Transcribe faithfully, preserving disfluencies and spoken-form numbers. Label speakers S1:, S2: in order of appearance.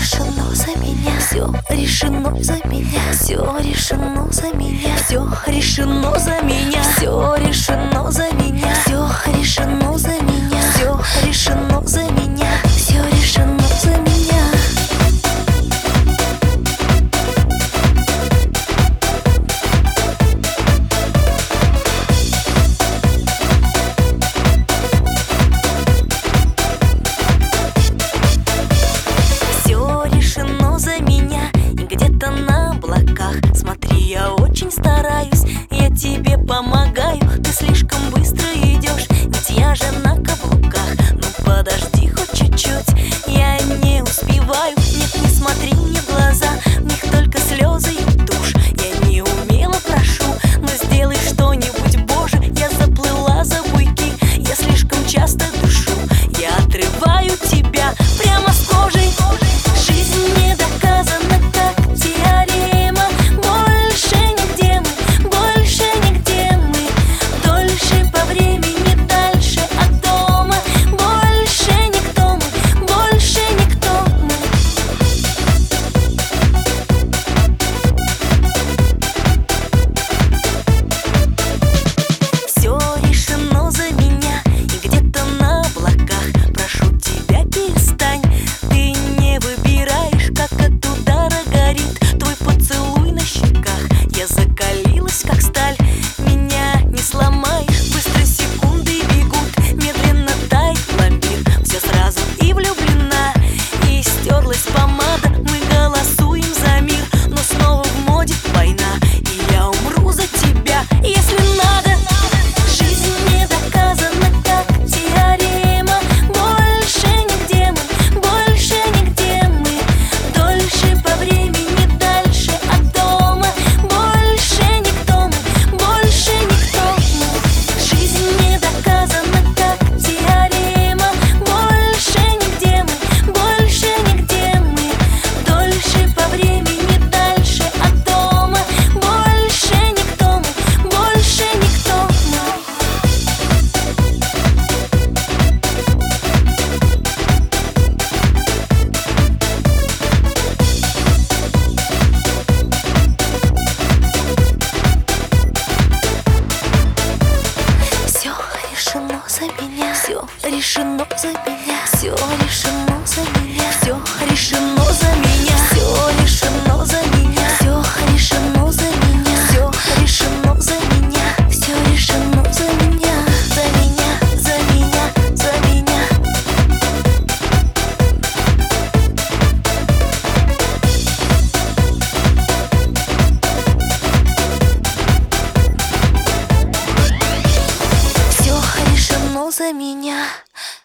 S1: решено за меня, все решено за меня, все решено за меня, все решено за меня, все решено за меня, все решено за меня, все решено за меня, все решено за меня. Я очень стараюсь, я тебе помогаю. Ты слишком быстро идешь, ведь я же на каблуках. Ну подожди хоть чуть-чуть, я не успеваю. Нет, не смотри мне в глаза, в них только слезы и тушь. Я не умело прошу, но сделай что-нибудь, Боже. Я заплыла за буйки, я слишком часто душу. Я отрываю тебя прямо с кожей. Жизнь не доказана, как теорема. Как сталь, меня не сломаешь. Быстро секунды бегут, медленно тает пломбир. Все сразу и влюблена, и стерлась помада. Мы голосуем за мир, но снова в моде война. И я умру за тебя, если надо. Жизнь не доказана, как теорема. Больше нигде мы, больше нигде мы. Дольше по времени, дальше от дома. Больше никто мы, больше никто мы. Жизнь не доказана, как теорема. Больше нигде мы, больше нигде мы. Дольше по времени, дальше от дома. Больше никто мы, больше никто мы. Все решено за меня, все решено за меня, все решено за меня, все решено за меня, все решено за меня, все решено за меня, все решено за меня, все решено за меня, за меня, за меня, за меня. Все решено за меня.